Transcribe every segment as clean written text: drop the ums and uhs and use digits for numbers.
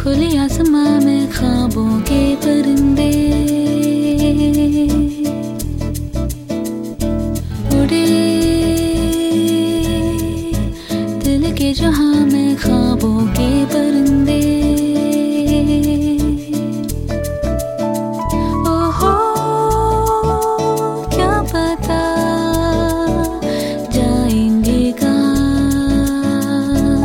खुले आसमां में ख्वाबों के परिंदे उड़े, दिल के जहां में ख्वाबों के परिंदे। ओहो क्या पता जाएंगे कहाँ।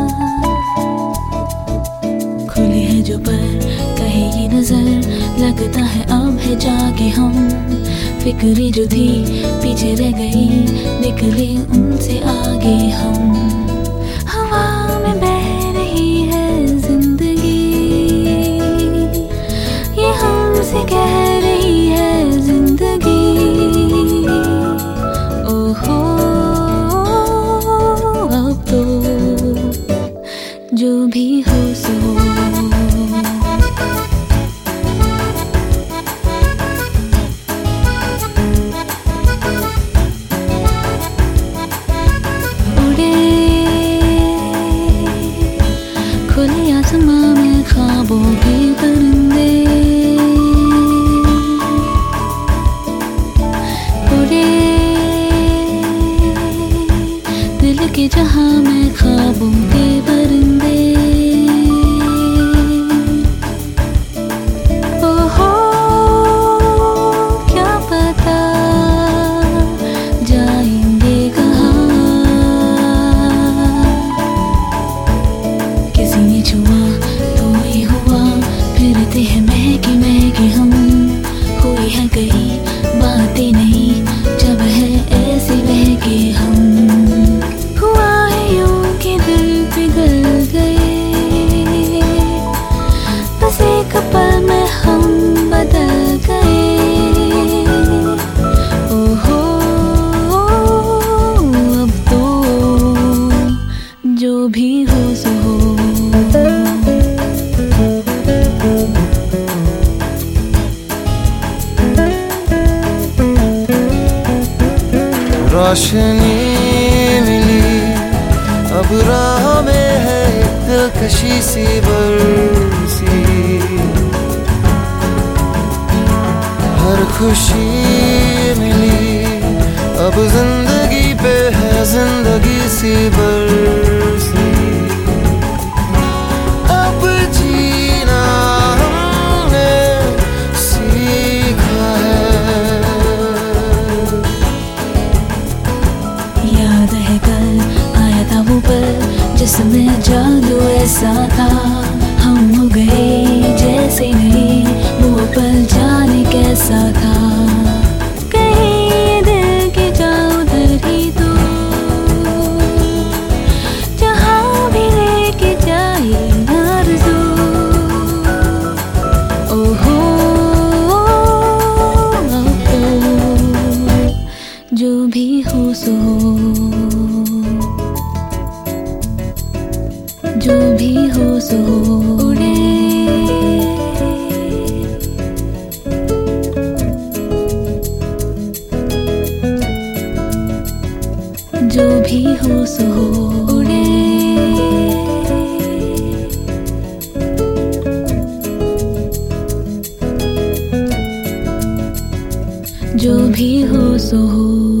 खुली है जो पर कहे ये नजर, लगता है अब है जाके हम। फिक्री जो थी पीछे रह गई, निकले उनसे आगे हम। हवा में बह रही है जिंदगी, ये हमसे कह रही है जिंदगी। ओहो अब तो जो भी हो सो। खुले आसमां में ख्वाबों के परिंदे उड़े, दिल के जहां में ख्वाबों के परिंदे। ओहो क्या पता जाएंगे कहाँ। किसी ने छुआ तो ही हुआ, फिरते हैं महके महके हम। हुई है कई बातें नहीं जब है ऐसे बहके हम। हुआ है यूं कि दिल पिघल गए, बस एक पल में हम बदल गए। ओहो अब तो जो भी हो सो हो। रोशनी मिली अब राह में है दिलकशी सी बरसी। हर खुशी मिली अब जिंदगी पे है जिंदगी सी बरसी। अब जीना हमने सीखा है। याद है कल आया था वो पल जिसमें जादू ऐसा था। हम हो गए जैसे नहीं, वो पल जाने कैसा था। कहीं दिल के जाओ उधर ही तो, जहाँ भी लेके जाए आरज़ू। ओहो अब तो जो भी हो सो, जो भी हो सो उड़े। जो भी हो सो उड़े, जो भी हो सो हो।